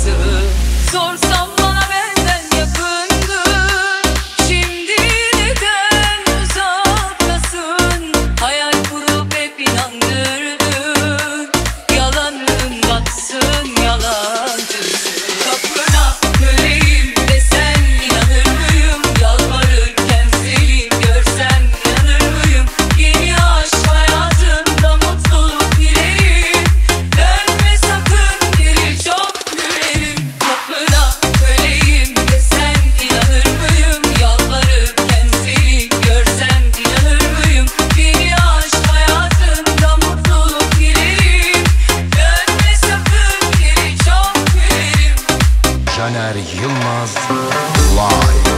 Sorsam bana benden yakındın, şimdi neden uzaktasın? Hayal kurup hep inandırdın, yalanın batsın yalancısın. Kapına köleyim desen inanır mıyım? Yalvarırken seni görsem inanır mıyım? Yeni aşk hayatımda mutluluk dilerim, dönme sakın geri çok gülerim. Kapına köleyim desen inanır mıyım? Yalvarırken seni görsem inanır mıyım? Yeni aşk hayatımda mutluluk dilerim, dönme sakın geri çok gülerim. Caner Yılmaz Live.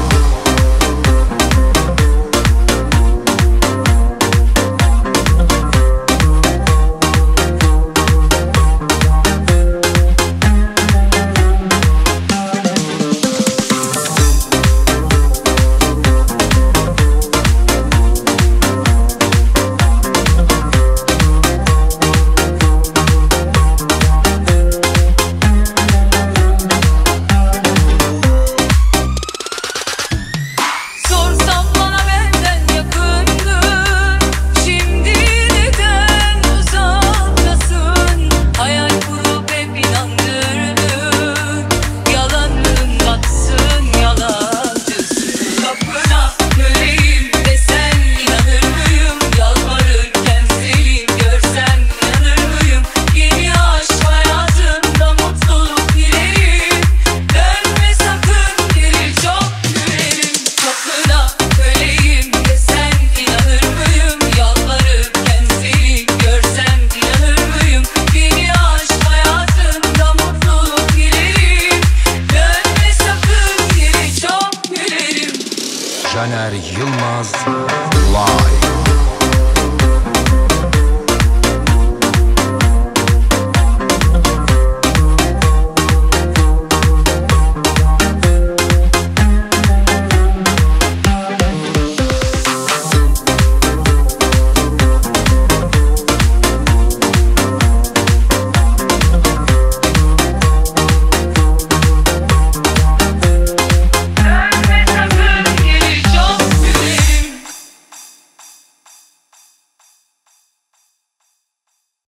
Sorsam bana benden yakındın, şimdi neden uzaktasın? Hayal kurup hep inandırdın, yalanın batsın yalancısın. Kapına köleyim desen inanır mıyım? Yalvarırken seni görsem inanır mıyım? Yeni aşk hayatımda mutluluk dilerim, dönme sakın geri çok gülerim. Kapına köleyim desen inanır mıyım? Yalvarırken seni görsem inanır mıyım? Yeni aşk hayatımda mutluluk dilerim, dönme sakın geri çok gülerim. Caner Yılmaz Live.